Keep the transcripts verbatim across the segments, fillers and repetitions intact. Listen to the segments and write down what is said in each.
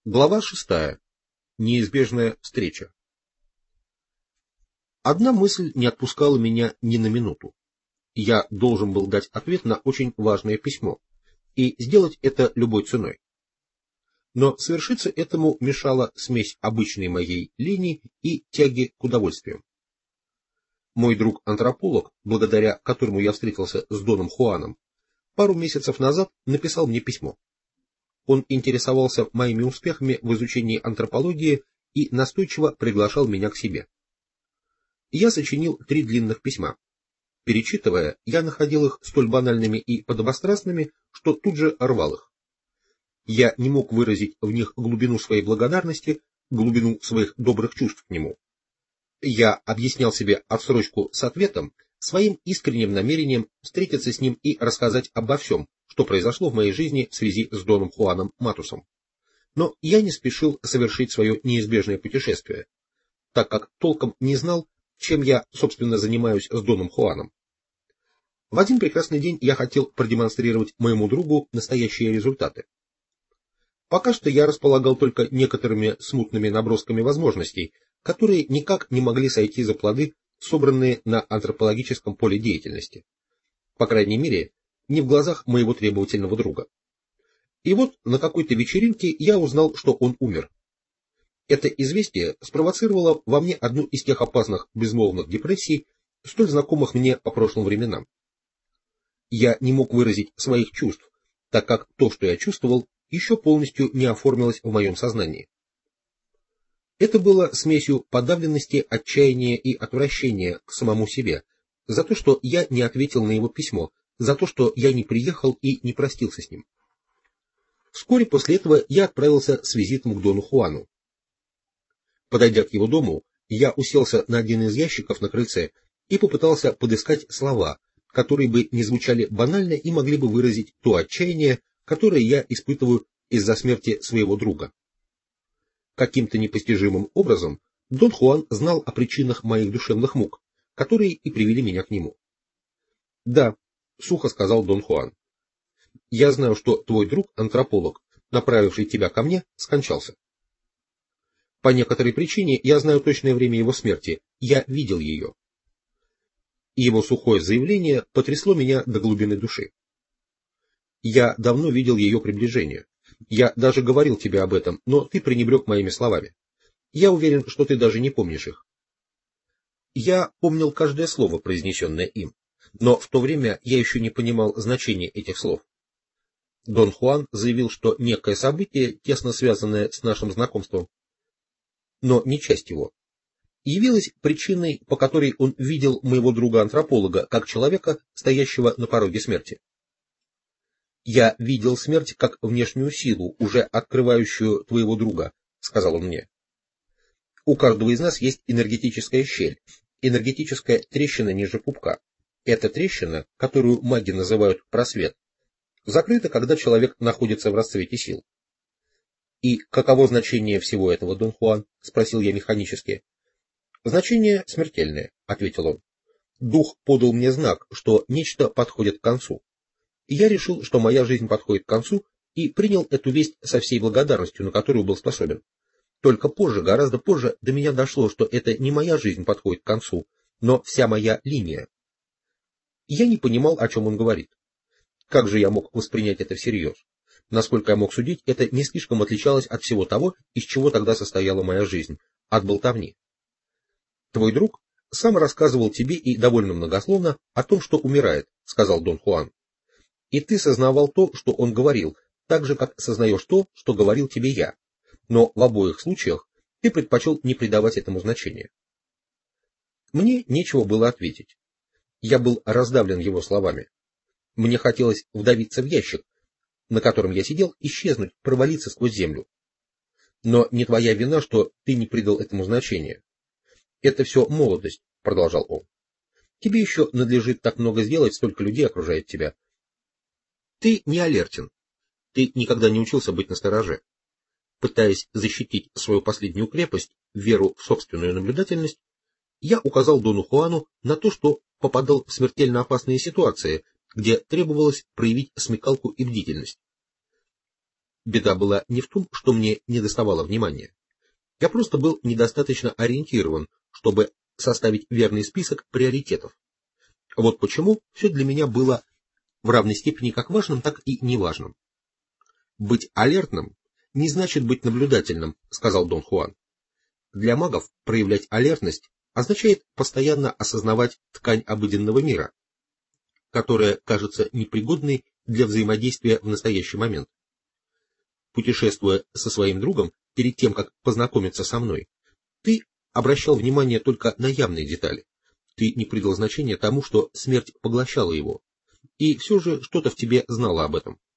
Глава шестая. Неизбежная встреча. Одна мысль не отпускала меня ни на минуту. Я должен был дать ответ на очень важное письмо, и сделать это любой ценой. Но совершиться этому мешала смесь обычной моей лени и тяги к удовольствиям. Мой друг-антрополог, благодаря которому я встретился с Доном Хуаном, пару месяцев назад написал мне письмо. Он интересовался моими успехами в изучении антропологии и настойчиво приглашал меня к себе. Я сочинил три длинных письма. Перечитывая, я находил их столь банальными и подобострастными, что тут же рвал их. Я не мог выразить в них глубину своей благодарности, глубину своих добрых чувств к нему. Я объяснял себе отсрочку с ответом своим искренним намерением встретиться с ним и рассказать обо всем, что произошло в моей жизни в связи с Доном Хуаном Матусом. Но я не спешил совершить свое неизбежное путешествие, так как толком не знал, чем я, собственно, занимаюсь с Доном Хуаном. В один прекрасный день я хотел продемонстрировать моему другу настоящие результаты. Пока что я располагал только некоторыми смутными набросками возможностей, которые никак не могли сойти за плоды, собранные на антропологическом поле деятельности. По крайней мере, не в глазах моего требовательного друга. И вот на какой-то вечеринке я узнал, что он умер. Это известие спровоцировало во мне одну из тех опасных безмолвных депрессий, столь знакомых мне по прошлым временам. Я не мог выразить своих чувств, так как то, что я чувствовал, еще полностью не оформилось в моем сознании. Это было смесью подавленности, отчаяния и отвращения к самому себе, за то, что я не ответил на его письмо, за то, что я не приехал и не простился с ним. Вскоре после этого я отправился с визитом к Дону Хуану. Подойдя к его дому, я уселся на один из ящиков на крыльце и попытался подыскать слова, которые бы не звучали банально и могли бы выразить то отчаяние, которое я испытываю из-за смерти своего друга. Каким-то непостижимым образом Дон Хуан знал о причинах моих душевных мук, которые и привели меня к нему. — Да, — сухо сказал Дон Хуан, — я знаю, что твой друг-антрополог, направивший тебя ко мне, скончался. По некоторой причине я знаю точное время его смерти, я видел ее. Его сухое заявление потрясло меня до глубины души. Я давно видел ее приближение. Я даже говорил тебе об этом, но ты пренебрег моими словами. Я уверен, что ты даже не помнишь их. Я помнил каждое слово, произнесенное им, но в то время я еще не понимал значения этих слов. Дон Хуан заявил, что некое событие, тесно связанное с нашим знакомством, но не часть его, явилось причиной, по которой он видел моего друга-антрополога как человека, стоящего на пороге смерти. «Я видел смерть как внешнюю силу, уже открывающую твоего друга», — сказал он мне. «У каждого из нас есть энергетическая щель, энергетическая трещина ниже пупка. Эта трещина, которую маги называют просвет, закрыта, когда человек находится в расцвете сил». «И каково значение всего этого, Дон Хуан?» — спросил я механически. «Значение смертельное», — ответил он. «Дух подал мне знак, что нечто подходит к концу. И я решил, что моя жизнь подходит к концу, и принял эту весть со всей благодарностью, на которую был способен. Только позже, гораздо позже, до меня дошло, что это не моя жизнь подходит к концу, но вся моя линия». Я не понимал, о чем он говорит. Как же я мог воспринять это всерьез? Насколько я мог судить, это не слишком отличалось от всего того, из чего тогда состояла моя жизнь, от болтовни. «Твой друг сам рассказывал тебе и довольно многословно о том, что умирает», — сказал Дон Хуан. «И ты сознавал то, что он говорил, так же, как сознаешь то, что говорил тебе я. Но в обоих случаях ты предпочел не придавать этому значения». Мне нечего было ответить. Я был раздавлен его словами. Мне хотелось вдавиться в ящик, на котором я сидел, исчезнуть, провалиться сквозь землю. «Но не твоя вина, что ты не придал этому значения. Это все молодость», — продолжал он. «Тебе еще надлежит так много сделать, столько людей окружает тебя. Ты не алертен. Ты никогда не учился быть настороже. Пытаясь защитить свою последнюю крепость, веру в собственную наблюдательность, я указал Дону Хуану на то, что попадал в смертельно опасные ситуации, где требовалось проявить смекалку и бдительность. Беда была не в том, что мне недоставало внимания. Я просто был недостаточно ориентирован, чтобы составить верный список приоритетов. Вот почему все для меня было в равной степени как важным, так и неважным. «Быть алертным не значит быть наблюдательным», — сказал Дон Хуан. «Для магов проявлять алертность означает постоянно осознавать ткань обыденного мира, которая кажется непригодной для взаимодействия в настоящий момент. Путешествуя со своим другом, перед тем, как познакомиться со мной, ты обращал внимание только на явные детали. Ты не придал значения тому, что смерть поглощала его, и все же что-то в тебе знало об этом.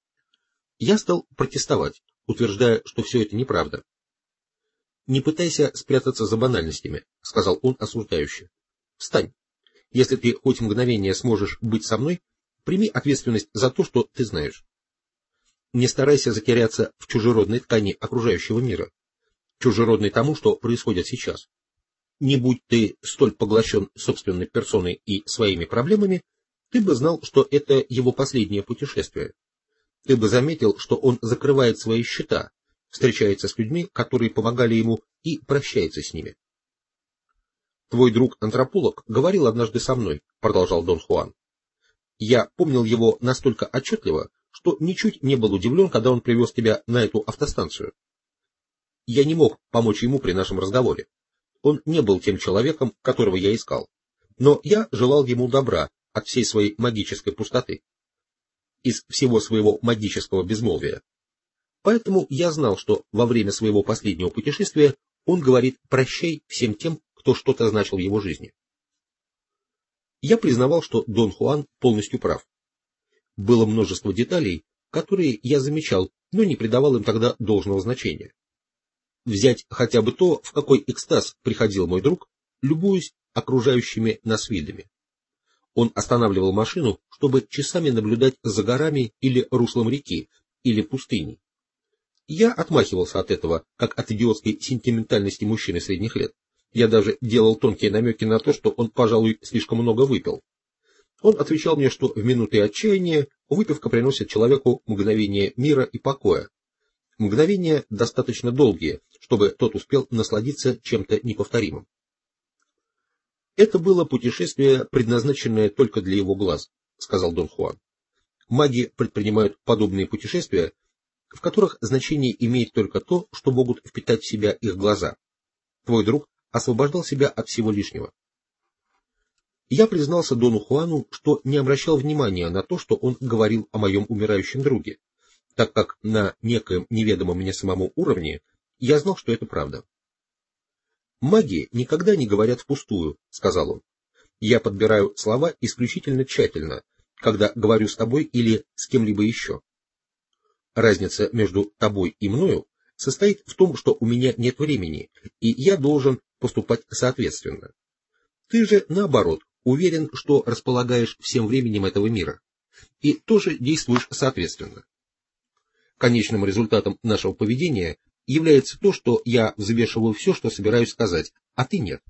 Я стал протестовать, утверждая, что все это неправда. «Не пытайся спрятаться за банальностями», — сказал он осуждающе. «Встань. Если ты хоть мгновение сможешь быть со мной, прими ответственность за то, что ты знаешь. Не старайся затеряться в чужеродной ткани окружающего мира, чужеродной тому, что происходит сейчас. Не будь ты столь поглощен собственной персоной и своими проблемами, ты бы знал, что это его последнее путешествие. Ты бы заметил, что он закрывает свои счета, встречается с людьми, которые помогали ему, и прощается с ними. Твой друг-антрополог говорил однажды со мной, продолжал Дон Хуан. Я помнил его настолько отчетливо, что ничуть не был удивлен, когда он привез тебя на эту автостанцию. Я не мог помочь ему при нашем разговоре. Он не был тем человеком, которого я искал. Но я желал ему добра от всей своей магической пустоты, из всего своего магического безмолвия. Поэтому я знал, что во время своего последнего путешествия он говорит «прощай» всем тем, кто что-то значил в его жизни. Я признавал, что Дон Хуан полностью прав. Было множество деталей, которые я замечал, но не придавал им тогда должного значения. Взять хотя бы то, в какой экстаз приходил мой друг, любуясь окружающими нас видами. Он останавливал машину, чтобы часами наблюдать за горами или руслом реки, или пустыней. Я отмахивался от этого, как от идиотской сентиментальности мужчины средних лет. Я даже делал тонкие намеки на то, что он, пожалуй, слишком много выпил. Он отвечал мне, что в минуты отчаяния выпивка приносит человеку мгновение мира и покоя. Мгновения достаточно долгие, чтобы тот успел насладиться чем-то неповторимым. Это было путешествие, предназначенное только для его глаз, сказал Дон Хуан. Маги предпринимают подобные путешествия, в которых значение имеет только то, что могут впитать в себя их глаза. Твой друг освобождал себя от всего лишнего. Я признался Дону Хуану, что не обращал внимания на то, что он говорил о моем умирающем друге, так как на некоем неведомом мне самому уровне я знал, что это правда. «Маги никогда не говорят впустую», — сказал он. «Я подбираю слова исключительно тщательно, когда говорю с тобой или с кем-либо еще. Разница между тобой и мною состоит в том, что у меня нет времени, и я должен поступать соответственно. Ты же, наоборот, уверен, что располагаешь всем временем этого мира, и тоже действуешь соответственно. Конечным результатом нашего поведения является то, что я взвешиваю все, что собираюсь сказать, а ты нет».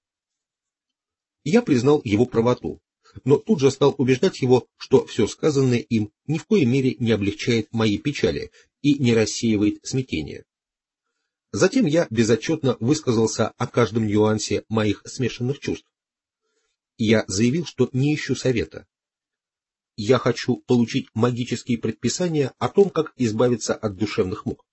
Я признал его правоту, но тут же стал убеждать его, что все сказанное им ни в коей мере не облегчает мои печали и не рассеивает смятение. Затем я безотчетно высказался о каждом нюансе моих смешанных чувств. Я заявил, что не ищу совета. Я хочу получить магические предписания о том, как избавиться от душевных мук.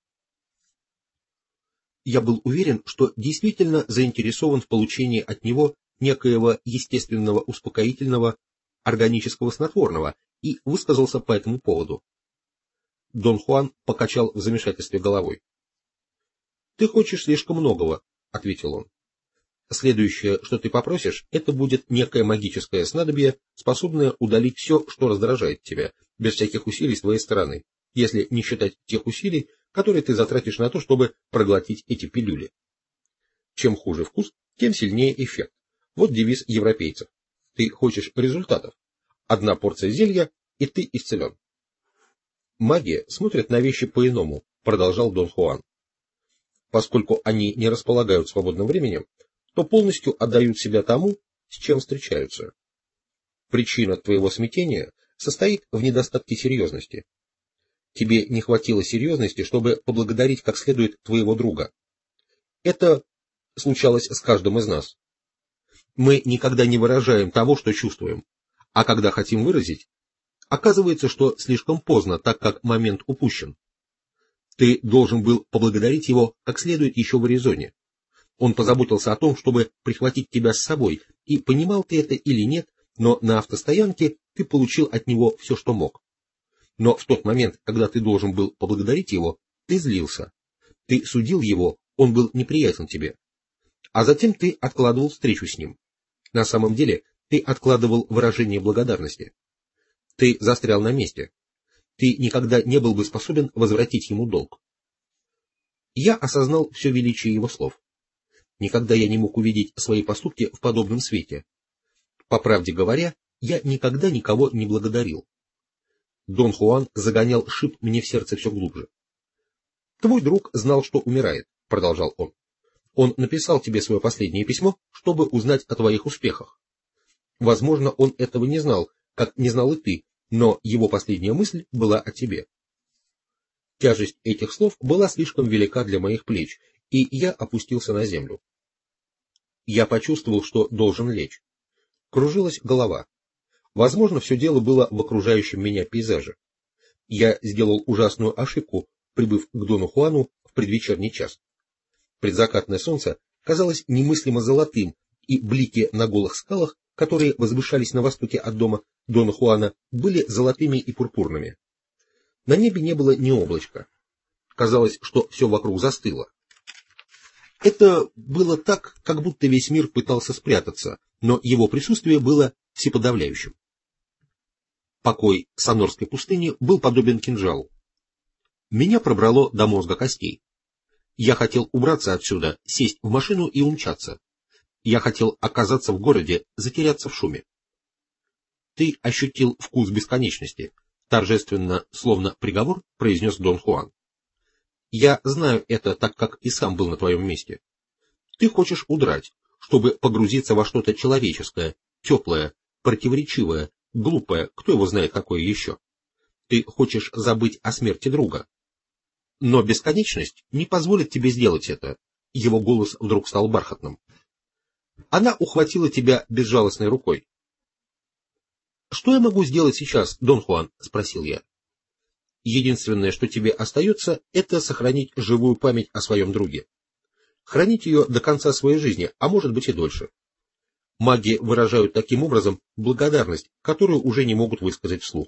Я был уверен, что действительно заинтересован в получении от него некоего естественного успокоительного органического снотворного и высказался по этому поводу. Дон Хуан покачал в замешательстве головой. «Ты хочешь слишком многого», — ответил он. «Следующее, что ты попросишь, это будет некое магическое снадобье, способное удалить все, что раздражает тебя, без всяких усилий с твоей стороны, если не считать тех усилий, которые ты затратишь на то, чтобы проглотить эти пилюли. Чем хуже вкус, тем сильнее эффект. Вот девиз европейцев. Ты хочешь результатов. Одна порция зелья, и ты исцелен». «Маги смотрят на вещи по-иному», — продолжал Дон Хуан. «Поскольку они не располагают свободным временем, то полностью отдают себя тому, с чем встречаются. Причина твоего смятения состоит в недостатке серьезности. Тебе не хватило серьезности, чтобы поблагодарить как следует твоего друга. Это случалось с каждым из нас. Мы никогда не выражаем того, что чувствуем, а когда хотим выразить, оказывается, что слишком поздно, так как момент упущен. Ты должен был поблагодарить его как следует еще в Аризоне. Он позаботился о том, чтобы прихватить тебя с собой, и понимал ты это или нет, но на автостоянке ты получил от него все, что мог. Но в тот момент, когда ты должен был поблагодарить его, ты злился. Ты судил его, он был неприятен тебе. А затем ты откладывал встречу с ним. На самом деле, ты откладывал выражение благодарности. Ты застрял на месте. Ты никогда не был бы способен возвратить ему долг. Я осознал все величие его слов. Никогда я не мог увидеть свои поступки в подобном свете. По правде говоря, я никогда никого не благодарил. Дон Хуан загонял шип мне в сердце все глубже. «Твой друг знал, что умирает», — продолжал он. «Он написал тебе свое последнее письмо, чтобы узнать о твоих успехах. Возможно, он этого не знал, как не знал и ты, но его последняя мысль была о тебе». Тяжесть этих слов была слишком велика для моих плеч, и я опустился на землю. Я почувствовал, что должен лечь. Кружилась голова. Возможно, все дело было в окружающем меня пейзаже. Я сделал ужасную ошибку, прибыв к Дону Хуану в предвечерний час. Предзакатное солнце казалось немыслимо золотым, и блики на голых скалах, которые возвышались на востоке от дома Дона Хуана, были золотыми и пурпурными. На небе не было ни облачка. Казалось, что все вокруг застыло. Это было так, как будто весь мир пытался спрятаться, но его присутствие было всеподавляющим. Покой Сонорской пустыни был подобен кинжалу. Меня пробрало до мозга костей. Я хотел убраться отсюда, сесть в машину и умчаться. Я хотел оказаться в городе, затеряться в шуме. Ты ощутил вкус бесконечности, торжественно, словно приговор, произнес Дон Хуан. Я знаю это, так как и сам был на твоем месте. Ты хочешь удрать, чтобы погрузиться во что-то человеческое, теплое, противоречивое, глупое, кто его знает какое еще. Ты хочешь забыть о смерти друга. Но бесконечность не позволит тебе сделать это. Его голос вдруг стал бархатным. Она ухватила тебя безжалостной рукой. «Что я могу сделать сейчас, Дон Хуан?» — спросил я. «Единственное, что тебе остается, это сохранить живую память о своем друге. Хранить ее до конца своей жизни, а может быть и дольше. Маги выражают таким образом благодарность, которую уже не могут высказать вслух.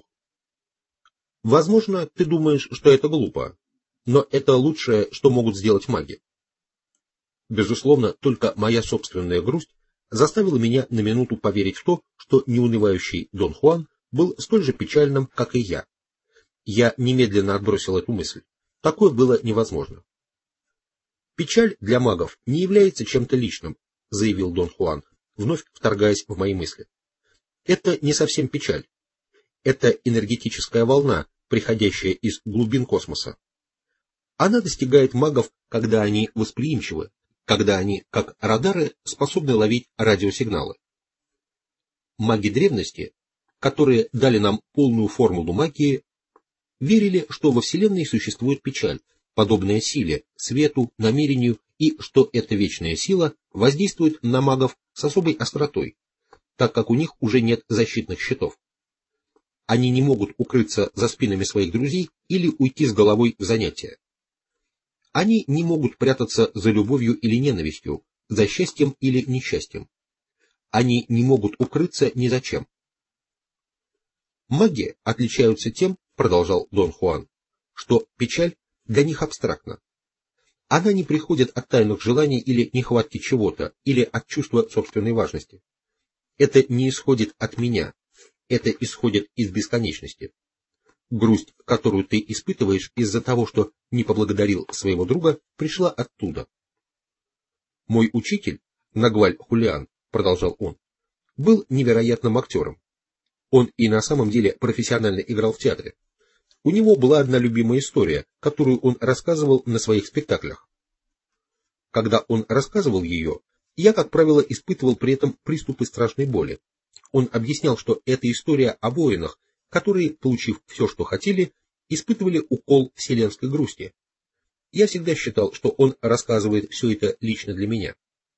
Возможно, ты думаешь, что это глупо, но это лучшее, что могут сделать маги. Безусловно, только моя собственная грусть заставила меня на минуту поверить в то, что неунывающий Дон Хуан был столь же печальным, как и я. Я немедленно отбросил эту мысль. Такое было невозможно. «Печаль для магов не является чем-то личным», — заявил Дон Хуан, вновь вторгаясь в мои мысли. «Это не совсем печаль. Это энергетическая волна, приходящая из глубин космоса. Она достигает магов, когда они восприимчивы, когда они, как радары, способны ловить радиосигналы. Маги древности, которые дали нам полную формулу магии, верили, что во Вселенной существует печаль, подобная силе, свету, намерению, и что эта вечная сила воздействует на магов с особой остротой, так как у них уже нет защитных щитов. Они не могут укрыться за спинами своих друзей или уйти с головой в занятия. Они не могут прятаться за любовью или ненавистью, за счастьем или несчастьем. Они не могут укрыться ни за чем. Маги отличаются тем, продолжал Дон Хуан, что печаль для них абстрактна. Она не приходит от тайных желаний или нехватки чего-то, или от чувства собственной важности. Это не исходит от меня, это исходит из бесконечности. Грусть, которую ты испытываешь из-за того, что не поблагодарил своего друга, пришла оттуда. Мой учитель, Нагваль Хулиан, продолжал он, был невероятным актером. Он и на самом деле профессионально играл в театре. У него была одна любимая история, которую он рассказывал на своих спектаклях. Когда он рассказывал ее, я, как правило, испытывал при этом приступы страшной боли. Он объяснял, что это история о воинах, которые, получив все, что хотели, испытывали укол вселенской грусти. Я всегда считал, что он рассказывает все это лично для меня.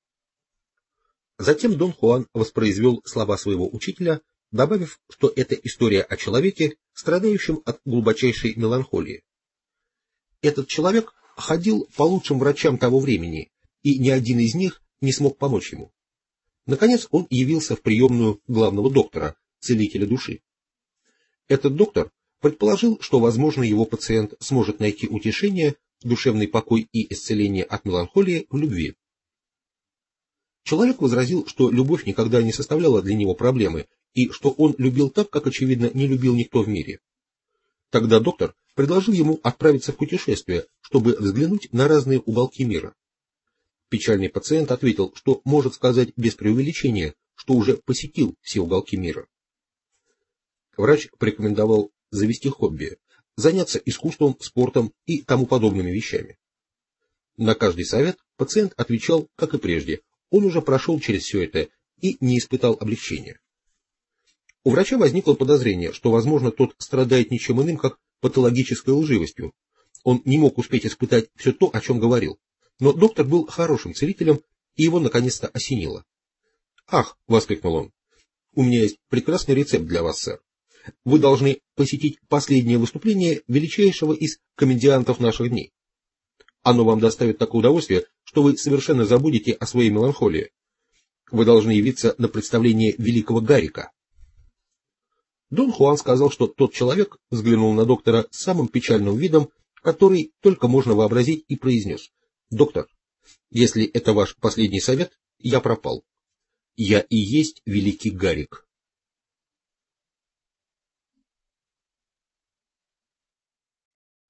Затем Дон Хуан воспроизвел слова своего учителя, добавив, что это история о человеке, страдающем от глубочайшей меланхолии. Этот человек ходил по лучшим врачам того времени, и ни один из них не смог помочь ему. Наконец он явился в приемную главного доктора, целителя души. Этот доктор предположил, что, возможно, его пациент сможет найти утешение, душевный покой и исцеление от меланхолии в любви. Человек возразил, что любовь никогда не составляла для него проблемы, и что он любил так, как, очевидно, не любил никто в мире. Тогда доктор предложил ему отправиться в путешествие, чтобы взглянуть на разные уголки мира. Печальный пациент ответил, что может сказать без преувеличения, что уже посетил все уголки мира. Врач порекомендовал завести хобби, заняться искусством, спортом и тому подобными вещами. На каждый совет пациент отвечал, как и прежде, он уже прошел через все это и не испытал облегчения. У врача возникло подозрение, что, возможно, тот страдает ничем иным, как патологической лживостью. Он не мог успеть испытать все то, о чем говорил. Но доктор был хорошим целителем, и его наконец-то осенило. «Ах!» — воскликнул он. «У меня есть прекрасный рецепт для вас, сэр. Вы должны посетить последнее выступление величайшего из комедиантов наших дней. Оно вам доставит такое удовольствие, что вы совершенно забудете о своей меланхолии. Вы должны явиться на представление великого Гарика». Дон Хуан сказал, что тот человек взглянул на доктора с самым печальным видом, который только можно вообразить, и произнес: «Доктор, если это ваш последний совет, я пропал. Я и есть великий Гарик».